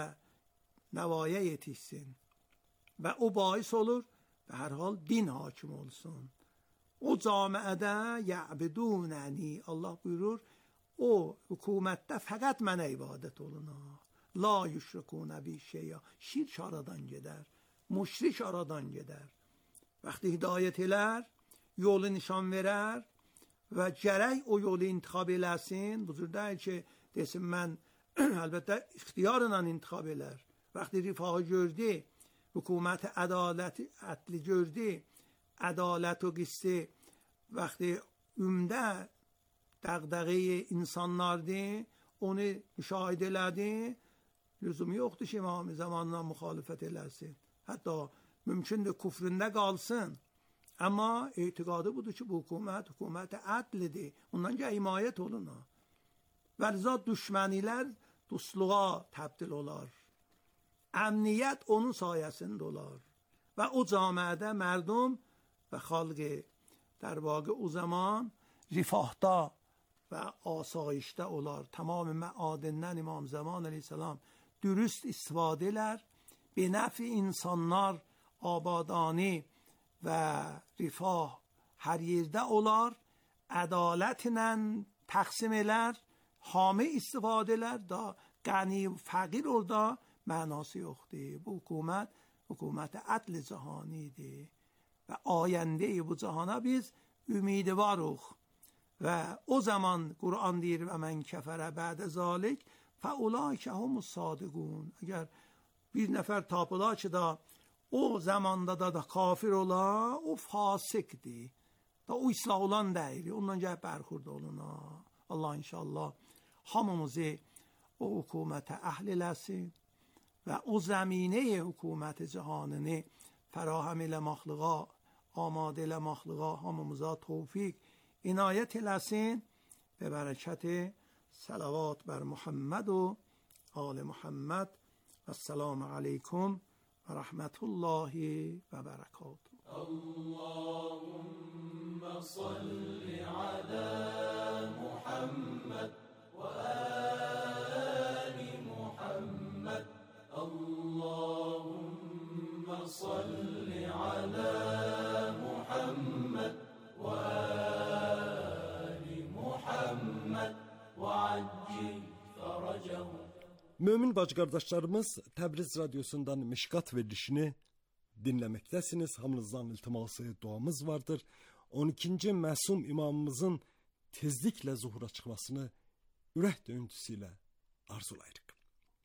nəvaya yetişsin. Və o bais olur və hər hal din hakim olsun. O camiədə yəbidunəni, Allah buyurur, o hökumətdə fəqət mənə ibadət olunar. La yüşrikunə bi şeyə, şirk aradan gedər, müşrik aradan gedər. Vəqti hidayət elər, yolu nişan verər və gərək o yolu intiqab eləsin. Bu cür deyil ki, desin mən əlbəttə ixtiyarla intiqab elər. Vəqti rifahı gördü, hökumət ədli gördü, ədalət o qissi, vəqti ümdə dəqdəqi insanlardır, onu müşahidə elədi, lüzum yoxdur ki, İmam Zamanla müxalifət eləsin. Hətta mümkündür küfründə qalsın. Amma etiqadı budur ki, bu hökumət ədlidir. Ondan ki, himayət olunur. Və rıza düşmənilər dostluğa təbdil olar. Əmniyyət onun sayəsində olar. Və o camiədə mərdum və xalqı در واقع o zaman rifahda və asayişdə olar. Tamam məadindən İmam Zaman əleyhissalam dürüst istifadə elər. Benəfi insanlar abadani və rifah hər yerdə olar. Ədalətlə təqsim elər. Hamı istifadə elər. Da qəni fəqir orada mənası yoxdur. Bu hökumət ədl cahanidir. Və ayəndə bu cahana biz ümidivarıq. Və o zaman Qur'an deyir və mən kəfərə bədə zalik fəulaikə humus sadiqun. Əgər bir nəfər tapıla ki da o zamanda da kafir ola, o fasikdir. Da o islah olan deyil. Ondan gəlib bərxurd oluna. Allah inşallah hamımızı o hökumətə əhl eləsin və o zəminə hökumət cihanını fərahem elə məxluqa, آماده لمخلوقا همموزا توفیق عنایت eləsin به برکت صلوات بر محمد و آل محمد و السلام علیکم و رحمت الله و برکاته. اللهم صل على محمد و آل محمد. اللهم صل على محمد وآل محمد وعجل فرجهم. Mömin bacı-qardaşlarımız, Təbriz radiosundan Mişqat verilişini dinləməkdəsiniz. Hamınızdan iltiması, duamız vardır. 12-ci məsum imamımızın tezliklə zuhura çıxmasını ürək döyüntüsü ilə arzulayırıq.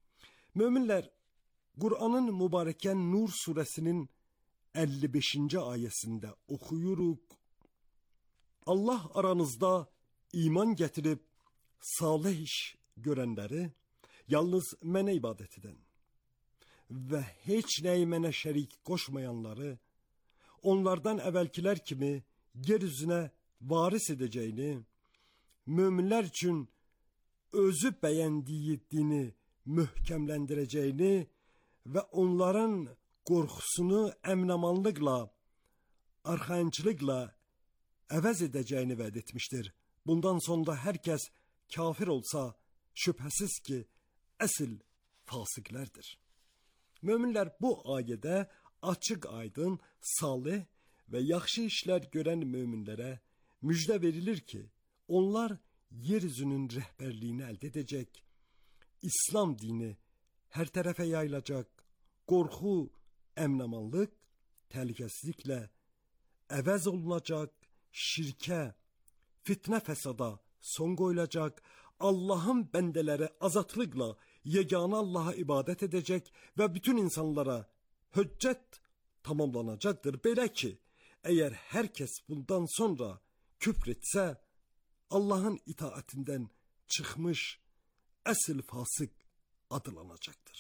Möminlər, Qur'anın mübarəkən Nur surəsinin 55-ci ayəsində oxuyuruq. Allah aranızda iman gətirib salih iş görənləri yalnız mənə ibadət edən və heç nəyi mənə şərik qoşmayanları onlardan əvvəlkilər kimi yer üzünə varis edəcəyini, möminlər üçün özü bəyəndiyi dini möhkəmləndirəcəyini və onların qorxusunu əminamanlıqla, arxayınçılıqla əvəz edəcəyini vəd etmişdir. Bundan sonra hər kəs kafir olsa, şübhəsiz ki, əsl fasiqlərdir. Möminlər bu ayədə açıq aydın, salih və yaxşı işlər görən möminlərə müjdə verilir ki, onlar yeryüzünün rəhbərliyini əldə edəcək, İslam dini hər tərəfə yayılacaq, qorxu, əminamanlıq, təhlükəsizliklə əvəz olunacaq, şirkə, fitnə fəsada son qoyulacaq, Allahın bəndələri azadlıqla yeganə Allaha ibadət edəcək və bütün insanlara höccət tamamlanacaqdır. Belə ki, əgər hər kəs bundan sonra küfr etsə, Allahın itaətindən çıxmış əsl fasıq adlanacaqdır.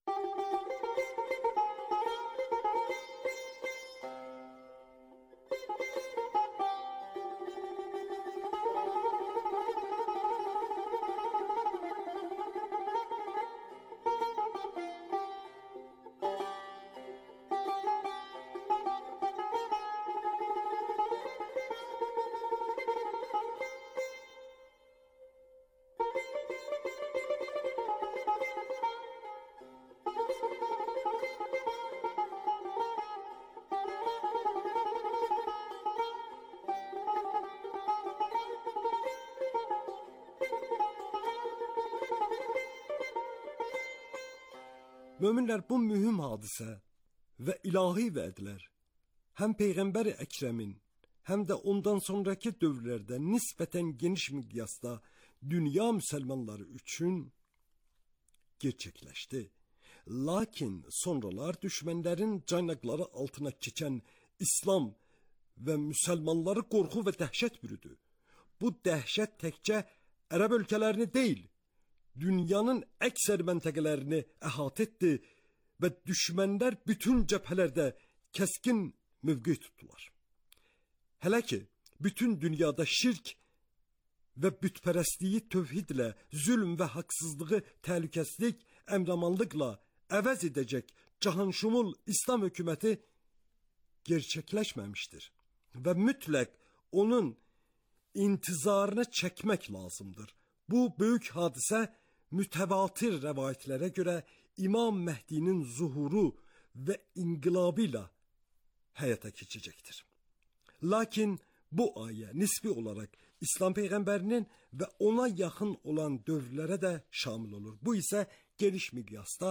Möminlər, bu mühüm hadisə və ilahi vədlər həm Peyğəmbər Əkrəmin, həm də ondan sonraki dövrlərdə nisbətən geniş miqyasda dünya müsəlmanları üçün gerçəkləşdi. Lakin sonralar düşmənlərin caynaqları altına keçən İslam və müsəlmanları qorxu və dəhşət bürüdü. Bu dəhşət təkcə ərəb ölkələrini deyil, dünyanın əksər məntəqələrini əhatə etdi və düşmənlər bütün cəbhələrdə kəskin mövqe tutdular. Hələ ki, bütün dünyada şirk və bütpərəstliyi tövhidlə, zülm və haqsızlığı təhlükəsizlik, əmramanlıqla əvəz edəcək cahanşumul İslam hökuməti gerçəkləşməmişdir və mütləq onun intizarını çəkmək lazımdır. Bu böyük hadisə mütəvatir rəvayətlərə görə İmam Məhdinin zuhuru və inqilabı ilə həyata keçəcəkdir. Lakin bu ayə nisbi olaraq İslam Peyğəmbərinin və ona yaxın olan dövrlərə də şamil olur. Bu isə geniş miqyasda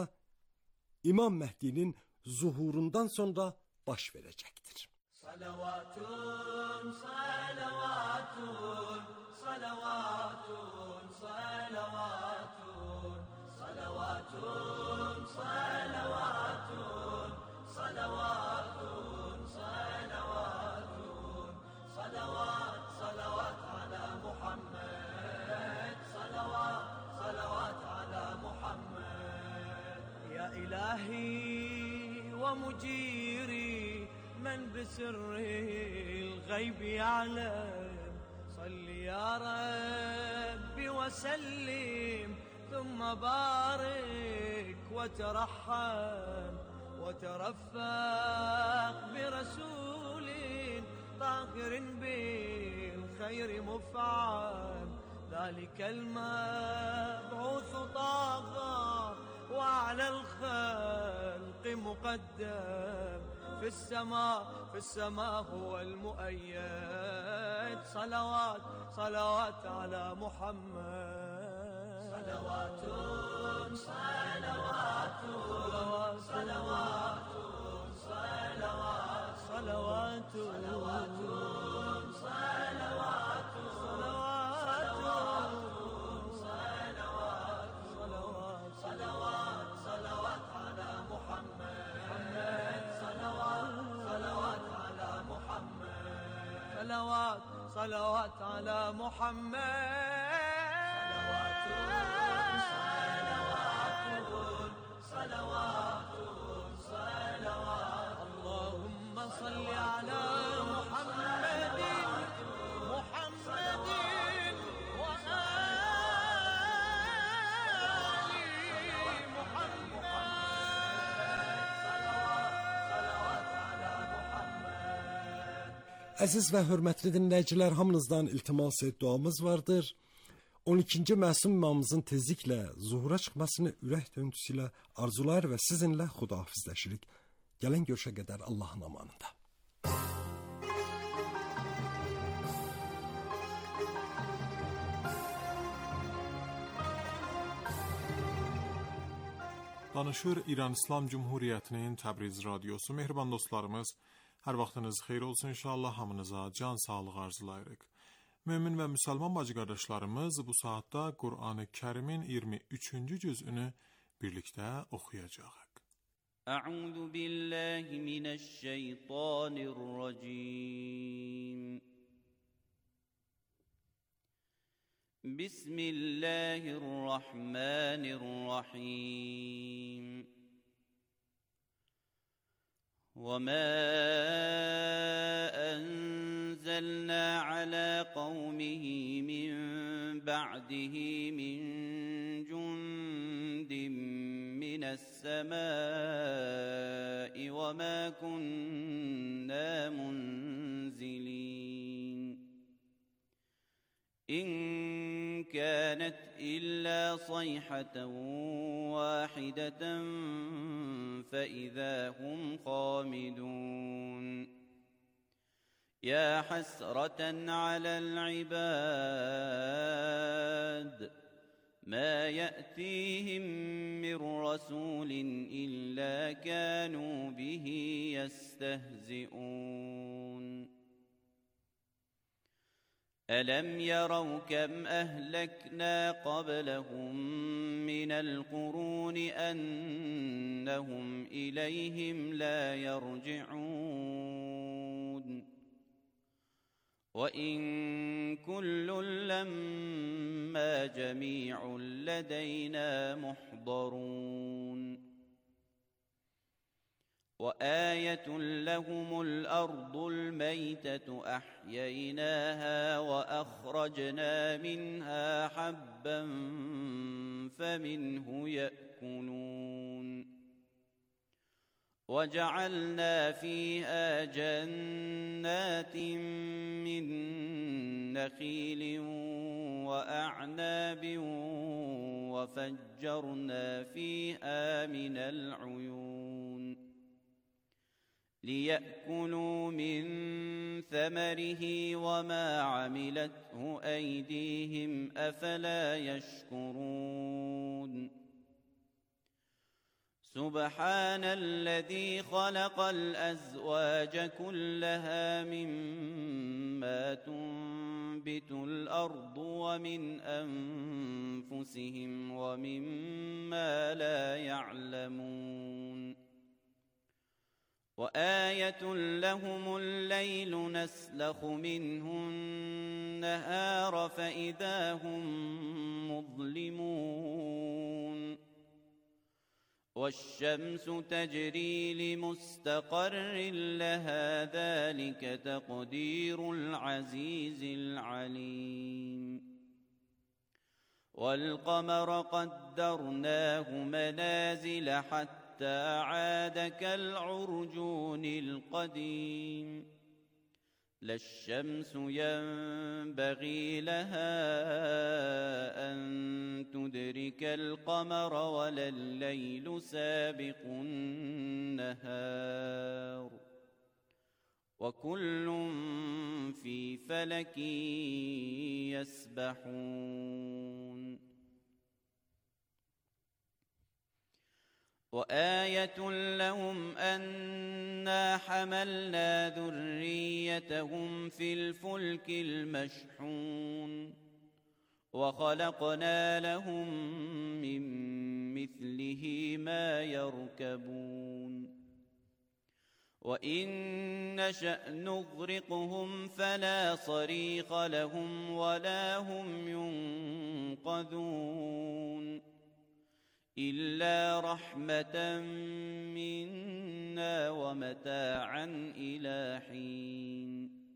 İmam Məhdinin zuhurundan sonra baş verəcəkdir. Salavatun, salavatun, salavatun, salavatun, salavatun, salavatun, salavatun, salavatun, salavat, salavat ala Muhammed, salavat, salavat ala Muhammed. Ya ilahi ve mujiri من بسر الغيب يعلم صل يا ربي وسلم ثم بارك وترحم وترفق برسول طاهر بالخير مفعم ذلك المبعوث طه وعلى الخلق مقدم في السماء هو المؤيد صلوات صلوات على محمد صلوات صلوات صلوات صلوات صلوات صلوات صلوات صلوات صلوات صلوات صلوات على محمد صلوات صلوات اللهم صل على محمد محمد وآل محمد صلوات على محمد. Əziz və hörmətli dinləyicilər, hamınızdan iltimas duamız vardır. 12-ci məsum imamımızın tezliklə zuhura çıxmasını ürək döntüsü ilə arzular və sizinlə xudahafizləşirik. Gələn görüşə qədər Allahın amanında. Danışır İran İslam Cumhuriyyətinin Təbriz radiosu. Mehriban dostlarımız, hər vaxtınız xeyir olsun inşallah, hamınıza can sağlığı arzulayırıq. Mömin və müsəlman bacı qardaşlarımız bu saatda Qur'an-ı Kərimin 23-cü cüzünü birlikdə oxuyacağıq. Əuzu billahi minəşşeytanirracim. Bismillahirrahmanirrahim. وَمَا أَنزَلْنَا عَلَى قَوْمِهِ مِنْ بَعْدِهِ مِنْ جُنْدٍ مِنَ السَّمَاءِ وَمَا كُنَّا مُنْزِلِينَ إِنْ كَانَتْ إِلَّا صَيْحَةً وَاحِدَةً فَإِذَا هُمْ خَامِدُونَ يَا حَسْرَةً عَلَى الْعِبَادِ مَا يَأْتِيهِمْ مِنْ رَسُولٍ إِلَّا كَانُوا بِهِ يَسْتَهْزِئُونَ أَلَمْ يَرَوْا كَمْ أَهْلَكْنَا قَبْلَهُمْ مِنَ الْقُرُونِ أَنَّهُمْ إِلَيْهِمْ لَا يَرْجِعُونَ وَإِنْ كُلٌّ لَمَّا جَمِيعٌ لَدَيْنَا مُحْضَرُونَ وَآيَةٌ لَهُمُ الْأَرْضُ الْمَيْتَةُ أَحْيَيْنَاهَا وَأَخْرَجْنَا مِنْهَا حَبًّا فَمِنْهُ يَأْكُلُونَ وَجَعَلْنَا فِيهَا جَنَّاتٍ مِّن نَخِيلٍ وَأَعْنَابٍ وَفَجَّرْنَا فِيهَا مِنَ الْعُيُونِ لِيَأْكُلُوا مِنْ ثَمَرِهِ وَمَا عَمِلَتْهُ أَيْدِيهِمْ أَفَلَا يَشْكُرُونَ سُبْحَانَ الَّذِي خَلَقَ الْأَزْوَاجَ كُلَّهَا مِمَّا تُنْبِتُ الْأَرْضُ وَمِنْ أَنْفُسِهِمْ وَمِمَّا لَا يَعْلَمُونَ وَآيَةٌ لَهُمُ اللَّيْلُ نَسْلَخُ مِنْهُ النَّهَارَ فَإِذَا هُمْ مُظْلِمُونَ وَالشَّمْسُ تَجْرِي لِمُسْتَقَرٍّ لَهَا ذَلِكَ تَقْدِيرُ الْعَزِيزِ الْعَلِيمِ وَالْقَمَرَ قَدَّرْنَاهُ مَنَازِلَ حَتَّى عَادَ كَالْعُرْجُونِ الْقَدِيمِ لا الشَّمْسُ يَنبَغِي لَهَا أَن تُدْرِكَ الْقَمَرَ وَلَا اللَّيْلُ سَابِقُ النَّهَارِ وَكُلٌّ فِي فَلَكٍ يَسْبَحُونَ وآية لهم أنا حملنا ذريتهم في الفلك المشحون وخلقنا لهم من مثله ما يركبون وإن نشأ نغرقهم فلا صريخ لهم ولا هم ينقذون إلا رحمة منا ومتاعا إلى حين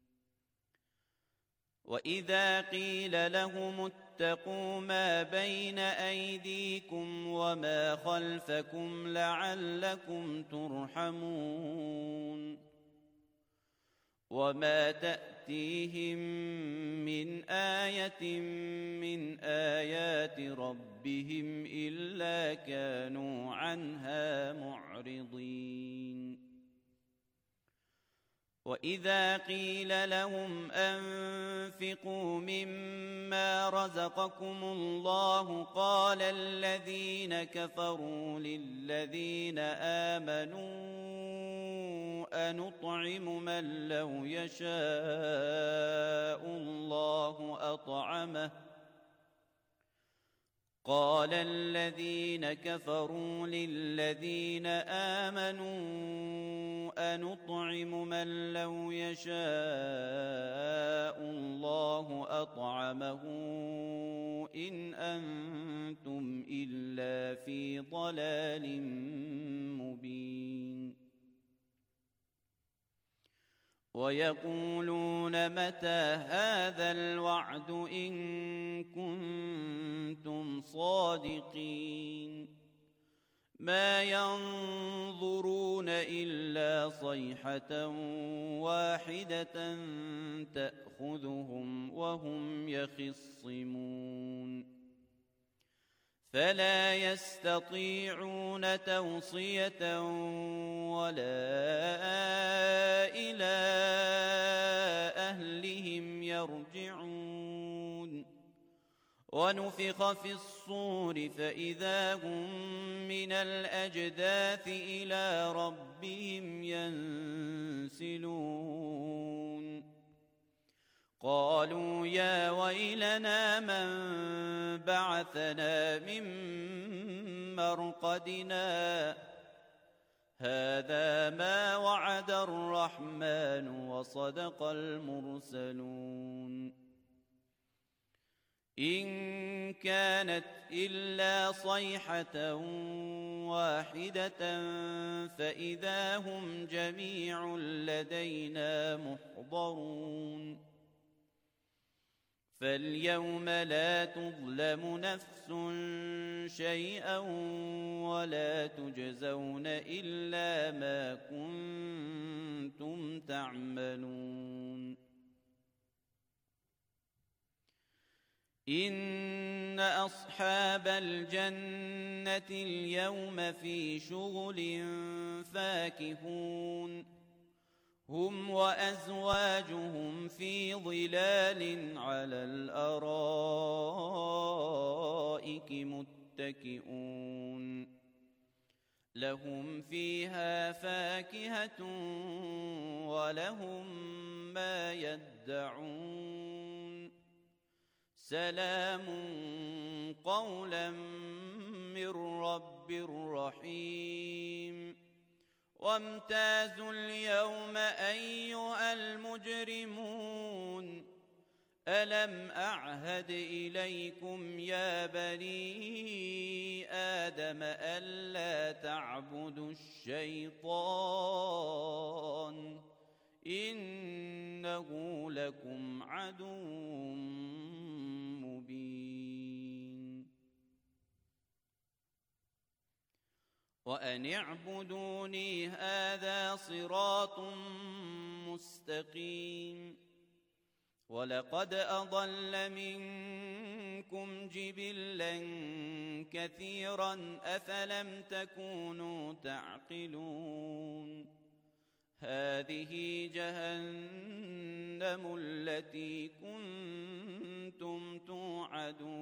وإذا قيل لهم اتقوا ما بين أيديكم وما خلفكم لعلكم ترحمون وما تأتيهم من آية من آيات ربهم إلا كانوا عنها معرضين وإذا قيل لهم أنفقوا مما رزقكم الله قال الذين كفروا للذين آمنوا أنطعم من لو يشاء الله أطعمه قال الذين كفروا للذين آمنوا أنطعم من لو يشاء الله أطعمه إن أنتم إلا في ضلال مبين ويقولون متى هذا الوعد إن كنتم صادقين ما ينظرون إلا صيحة واحدة تأخذهم وهم يخصمون فلا يستطيعون توصية ولا إلى أهلهم يرجعون ونفخ في الصور فإذا هم من الأجداث إلى ربهم ينسلون قالوا يا ويلنا من بعثنا من مرقدنا هذا ما وعد الرحمن وصدق المرسلون إن كانت إلا صيحة واحدة فإذا هم جميع لدينا محضرون فاليوم لا تظلم نفس شيئا ولا تجزون إلا ما كنتم تعملون إن أصحاب الجنة اليوم في شغل فاكهون هم وأزواجهم في ظلال على الأرائك متكئون لهم فيها فاكهة ولهم ما يدعون سلام قولا من رب رحيم وامتازوا اليوم أيها المجرمون ألم أعهد إليكم يا بني آدم ألا تعبدوا الشيطان إنه لكم عدو مبين وأن اعبدوني هذا صراط مستقيم ولقد أضل منكم جبلا كثيرا أفلم تكونوا تعقلون هذه جهنم التي كنتم توعدون